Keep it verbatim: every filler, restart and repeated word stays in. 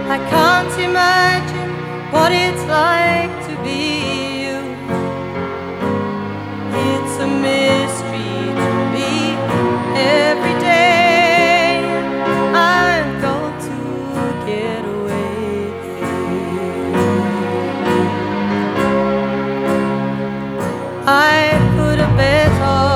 I can't imagine what it's like to be you. It's a mystery to me. Every day I've got to get away. I put a bet on